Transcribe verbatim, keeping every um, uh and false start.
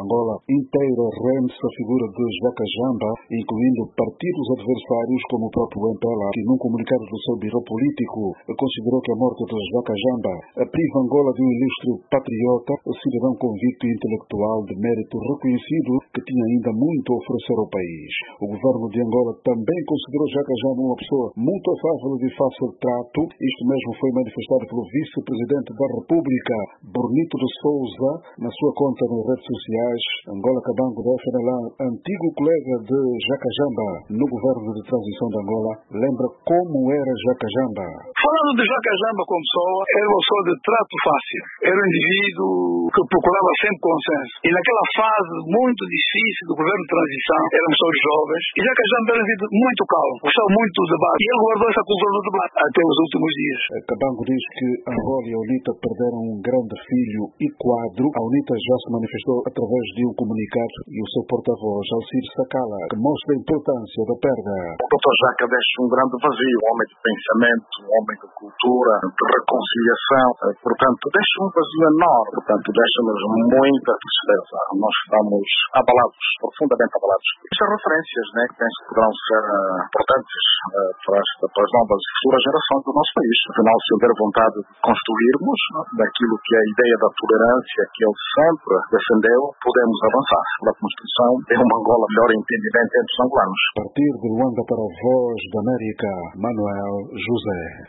Angola inteira rende-se a figura de Jaca Jamba, incluindo partidos adversários como o próprio M P L A, que num comunicado do seu biro político considerou que a morte de Jaca Jamba priva Angola de um ilustre patriota, cidadão convicto e intelectual de mérito reconhecido que tinha ainda muito a oferecer ao país. O governo de Angola também considerou Jaca Jamba uma pessoa muito afável e de fácil trato. Isto mesmo foi manifestado pelo vice-presidente da República, Bonito de Souza, na sua conta nas redes sociais. Angola Cabango da F N L A, antigo colega de Jaca Jamba no governo de transição de Angola, lembra como era Jaca Jamba. Falando de Jaca Jamba como pessoa, era uma pessoa de trato fácil. Era um indivíduo que procurava sempre consenso. E naquela fase muito difícil do governo de transição, éramos todos jovens, e Jaca Jamba era um indivíduo muito calmo, gostava muito do debate. E ele guardou essa cultura do debate até os últimos dias. Cabango diz que Angola e a UNITA perderam um grande filho e quadro. A UNITA já se manifestou através de um comunicado e o seu porta-voz, Alcide Sacala, que mostra a importância da perda. O doutor Jaca deixa um grande vazio, um homem de pensamento, um homem de cultura, de reconciliação, portanto, deixa um vazio enorme, portanto, deixa-nos muita tristeza. Nós estamos abalados, profundamente abalados. Estas referências, né, que penso que poderão ser uh, importantes uh, para, esta, para as novas e futuras gerações do nosso país. Afinal, se houver vontade de construirmos uh, daquilo que é a ideia da tolerância que ele sempre defendeu, podemos avançar para a construção de uma Angola melhor entendimento entre os angolanos. A partir de Luanda para a Voz da América, Manuel José.